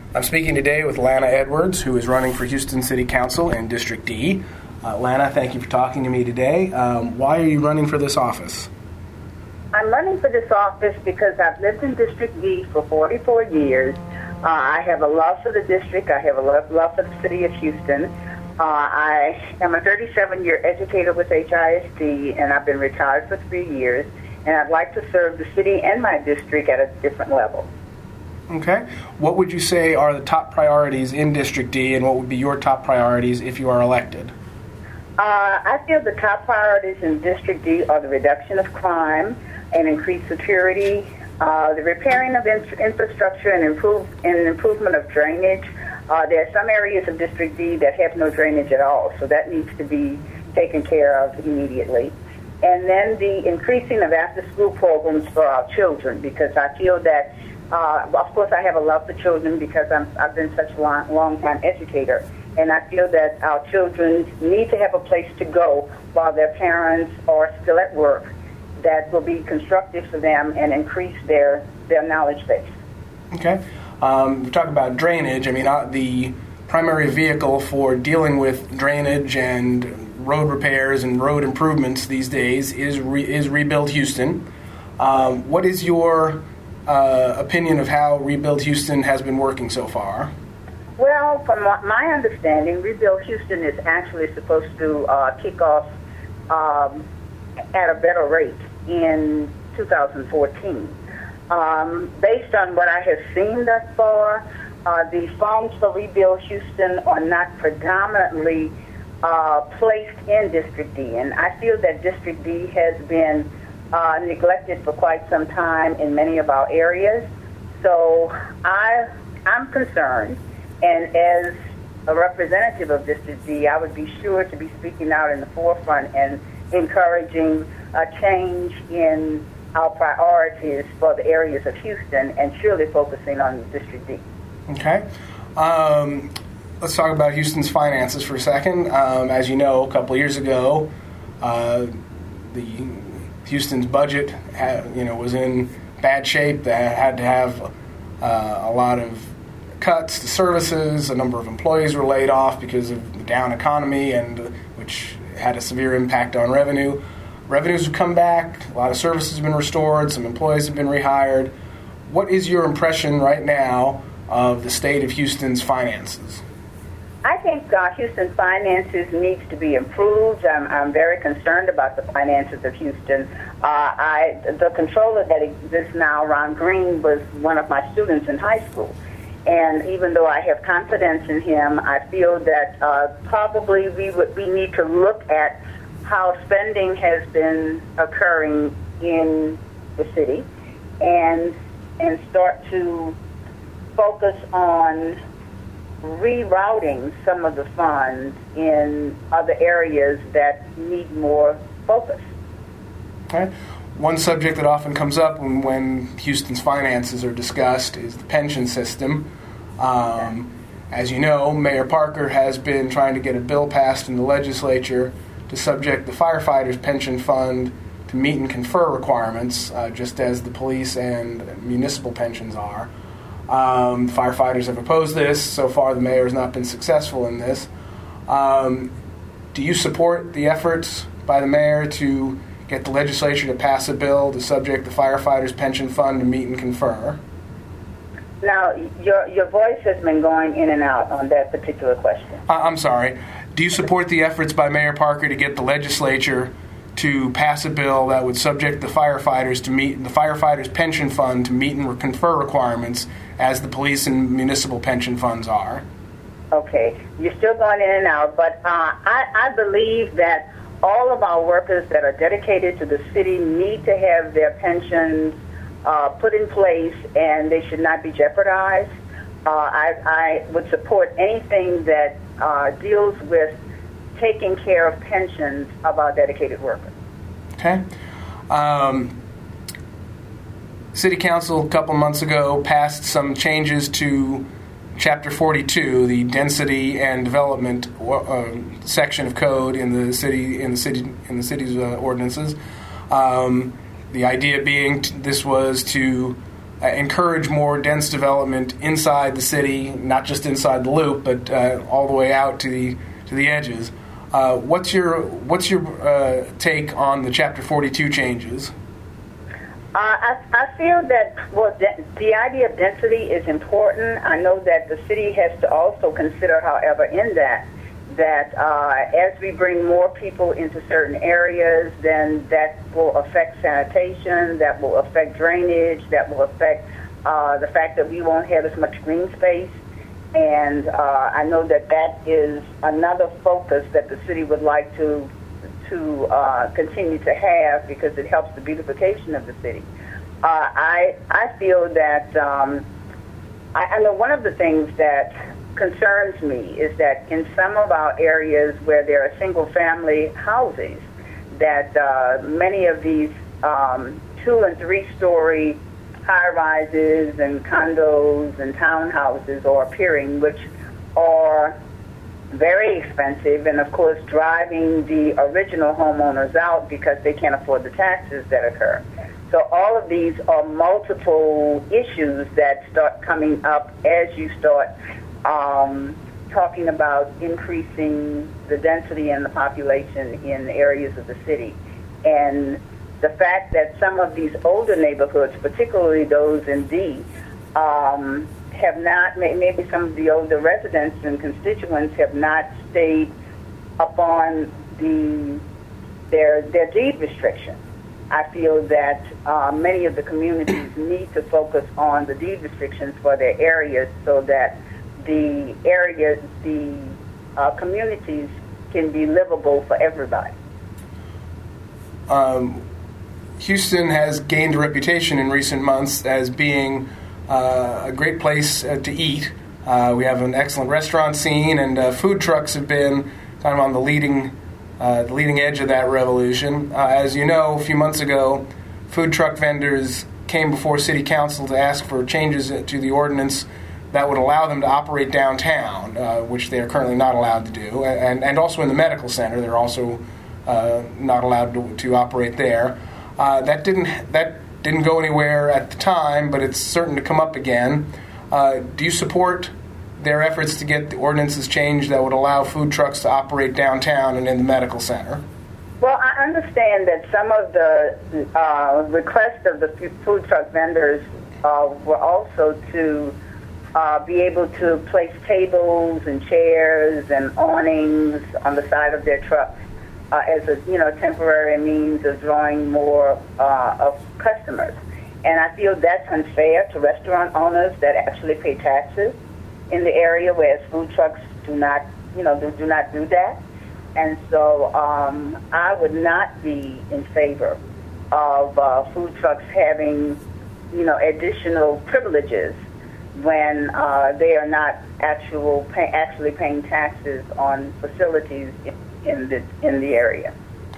I'm speaking today with Lana Edwards, who is running for Houston City Council in District D. Lana, thank you for talking to me today. Why are you running for this office? I'm running for this office because I've lived in District D for 44 years. I have a love for the district. I have a love for the city of Houston. I am a 37-year educator with HISD, and I've been retired for 3 years. And I'd like to serve the city and my district at a different level. Okay. What would you say are the top priorities in District D, and what would be your top priorities if you are elected? I feel the top priorities in District D are the reduction of crime and increased security, the repairing of infrastructure and improvement of drainage. There are some areas of District D that have no drainage at all, so that needs to be taken care of immediately. And then the increasing of after-school programs for our children, because I feel that, of course, I have a love for children because I've been such a long-time educator. And I feel that our children need to have a place to go while their parents are still at work that will be constructive for them and increase their knowledge base. Okay. We're talking about drainage. I mean, the primary vehicle for dealing with drainage and road repairs and road improvements these days is Rebuild Houston. What is your opinion of how Rebuild Houston has been working so far? Well, from my understanding, Rebuild Houston is actually supposed to kick off at a better rate in 2014. Based on what I have seen thus far, the funds for Rebuild Houston are not predominantly placed in District D, and I feel that District D has been neglected for quite some time in many of our areas. So I'm concerned, and as a representative of District D, I would be sure to be speaking out in the forefront and encouraging a change in our priorities for the areas of Houston and surely focusing on District D. Okay. Let's talk about Houston's finances for a second. As you know, a couple of years ago, Houston's budget was in bad shape. They had to have a lot of cuts to services. A number of employees were laid off because of the down economy, which had a severe impact on revenue. Revenues have come back. A lot of services have been restored. Some employees have been rehired. What is your impression right now of the state of Houston's finances? I think Houston's finances needs to be improved. I'm very concerned about the finances of Houston. The controller that exists now, Ron Green, was one of my students in high school. And even though I have confidence in him, I feel that probably we need to look at how spending has been occurring in the city and start to focus on rerouting some of the funds in other areas that need more focus. Okay. One subject that often comes up when Houston's finances are discussed is the pension system. As you know, Mayor Parker has been trying to get a bill passed in the legislature to subject the firefighters' pension fund to meet and confer requirements, just as the police and municipal pensions are. Firefighters have opposed this. So far, the mayor has not been successful in this. Do you support the efforts by the mayor to get the legislature to pass a bill to subject the firefighters' pension fund to meet and confer? Now, your voice has been going in and out on that particular question. I'm sorry. Do you support the efforts by Mayor Parker to get the legislature to pass a bill that would subject the firefighters' pension fund to meet and confer requirements as the police and municipal pension funds are? Okay. You're still going in and out, but I believe that all of our workers that are dedicated to the city need to have their pensions put in place, and they should not be jeopardized. I would support anything that deals with taking care of pensions of our dedicated workers. Okay. City Council a couple months ago passed some changes to Chapter 42, the density and development section of code in the city's ordinances. The idea being this was to encourage more dense development inside the city, not just inside the loop, but all the way out to the edges. What's your take on the Chapter 42 changes? I feel that, well, the idea of density is important. I know that the city has to also consider, however, in that as we bring more people into certain areas, then that will affect sanitation, that will affect drainage, that will affect the fact that we won't have as much green space. And I know that is another focus that the city would like to continue to have, because it helps the beautification of the city. I feel that I know one of the things that concerns me is that in some of our areas where there are single-family housing, that many of these 2- and 3-story high-rises and condos and townhouses are appearing, which are very expensive, and of course driving the original homeowners out because they can't afford the taxes that occur. So all of these are multiple issues that start coming up as you start talking about increasing the density and the population in areas of the city. And the fact that some of these older neighborhoods, particularly those in D, have not, maybe some of the older residents and constituents have not stayed upon their deed restriction. I feel that many of the communities need to focus on the deed restrictions for their areas, so that the communities can be livable for everybody. Houston has gained a reputation in recent months as being a great place to eat. We have an excellent restaurant scene, and food trucks have been kind of on the leading edge of that revolution. As you know, a few months ago, food truck vendors came before City Council to ask for changes to the ordinance that would allow them to operate downtown, which they are currently not allowed to do, and also in the medical center. They're also not allowed to operate there. That didn't go anywhere at the time, but it's certain to come up again. Do you support their efforts to get the ordinances changed that would allow food trucks to operate downtown and in the medical center? Well, I understand that some of the requests of the food truck vendors were also to be able to place tables and chairs and awnings on the side of their trucks as a temporary means of drawing more of customers. And I feel that's unfair to restaurant owners that actually pay taxes in the area, whereas food trucks do not do that. And so I would not be in favor of food trucks having additional privileges when they are not actually paying taxes on facilities in the area.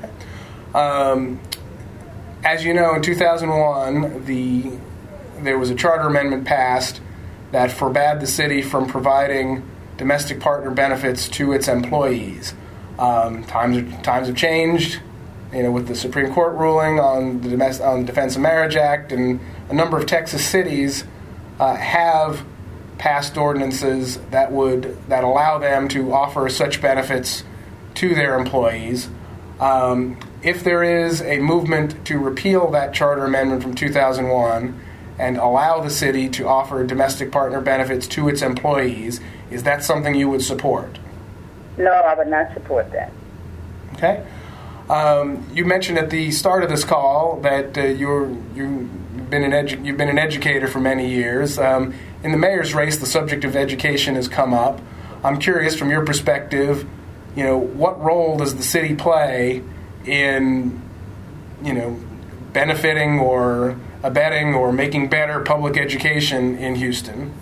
As you know, in 2001, there was a charter amendment passed that forbade the city from providing domestic partner benefits to its employees. Times have changed, with the Supreme Court ruling on the Defense of Marriage Act, and a number of Texas cities have passed ordinances that allow them to offer such benefits to their employees. If there is a movement to repeal that charter amendment from 2001 and allow the city to offer domestic partner benefits to its employees, is that something you would support? No, I would not support that. Okay. You mentioned at the start of this call that you've been an educator for many years. In the mayor's race, the subject of education has come up. I'm curious, from your perspective, what role does the city play in, benefiting or abetting or making better public education in Houston?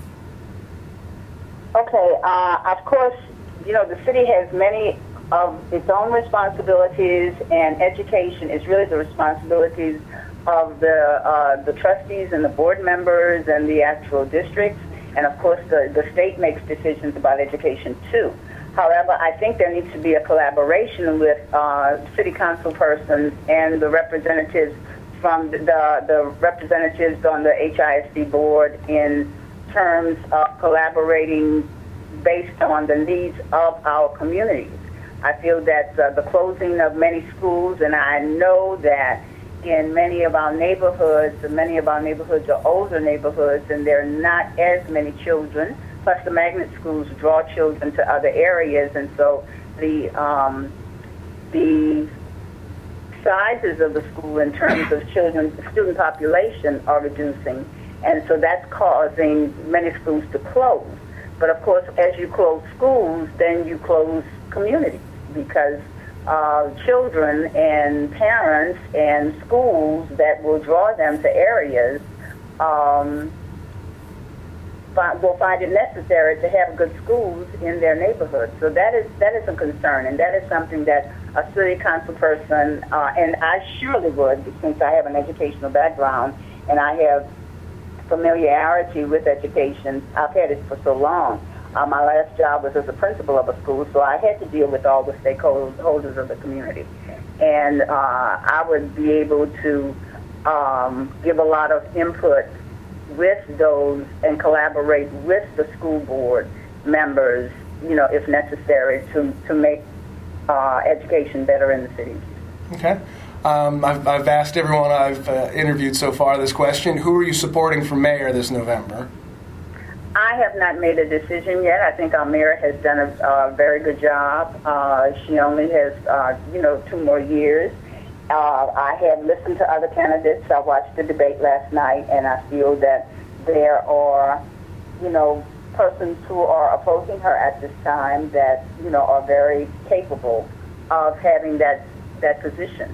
Okay, of course, the city has many of its own responsibilities, and education is really the responsibilities of the trustees and the board members and the actual districts, and of course the state makes decisions about education too. However, I think there needs to be a collaboration with city council persons and the representatives from the representatives on the HISD board in terms of collaborating based on the needs of our communities. I feel that the closing of many schools, and I know that in many of our neighborhoods are older neighborhoods, and there are not as many children. Plus, the magnet schools draw children to other areas, and so the sizes of the school in terms of student population are reducing, and so that's causing many schools to close. But of course, as you close schools, then you close communities, because children and parents and schools that will draw them to areas will find it necessary to have good schools in their neighborhood. So that is a concern, and that is something that a city council person, and I surely would, since I have an educational background and I have familiarity with education. I've had it for so long. My last job was as a principal of a school, so I had to deal with all the stakeholders of the community. And I would be able to give a lot of input with those and collaborate with the school board members, if necessary, to make education better in the city. Okay. I've asked everyone I've interviewed so far this question. Who are you supporting for mayor this November? I have not made a decision yet. I think our mayor has done a very good job. She only has, 2 more years. I have listened to other candidates. I watched the debate last night, and I feel that there are, persons who are opposing her at this time that, are very capable of having that position.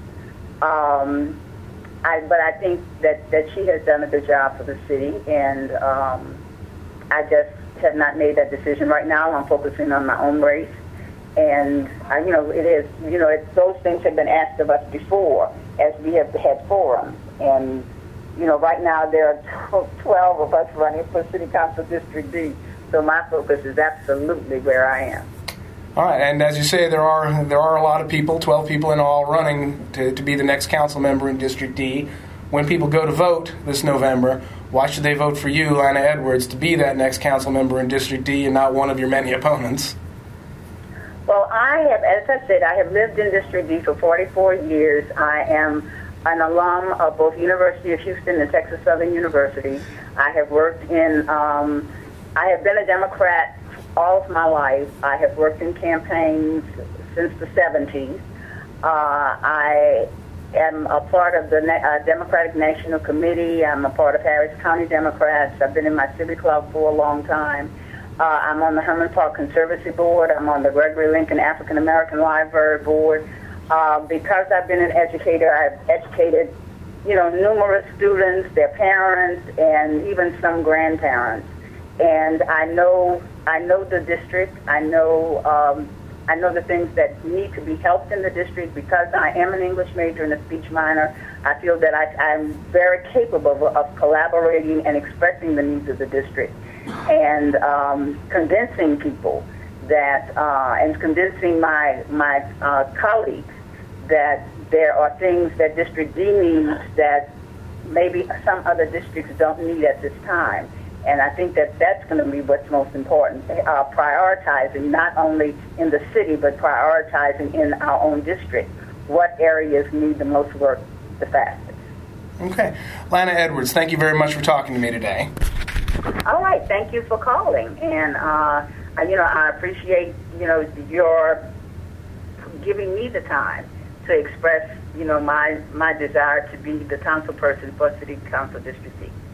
But I think that she has done a good job for the city, and I just have not made that decision right now. I'm focusing on my own race, and those things have been asked of us before as we have had forums, and right now there are 12 of us running for City Council District D, so my focus is absolutely where I am. All right, and as you say, there are a lot of people, 12 people in all, running to be the next council member in District D. When people go to vote this November, why should they vote for you, Lana Edwards, to be that next council member in District D and not one of your many opponents? Well, as I said, I have lived in District D for 44 years. I am an alum of both University of Houston and Texas Southern University. I have worked I have been a Democrat all of my life. I have worked in campaigns since the 70s. I am a part of the Democratic National Committee. I'm a part of Harris County Democrats. I've been in my civic club for a long time. I'm on the Herman Park Conservancy Board. I'm on the Gregory Lincoln African American Library Board. Because I've been an educator, I've educated, numerous students, their parents, and even some grandparents. And I know the district. I know the things that need to be helped in the district. Because I am an English major and a speech minor, I feel that I'm very capable of collaborating and expressing the needs of the district, and convincing people that, and convincing my colleagues that there are things that District D needs that maybe some other districts don't need at this time. And I think that that's going to be what's most important, prioritizing not only in the city, but prioritizing in our own district what areas need the most work the fastest. Okay. Lana Edwards, thank you very much for talking to me today. All right. Thank you for calling. And, I appreciate, your giving me the time to express, my desire to be the council person for City Council District C.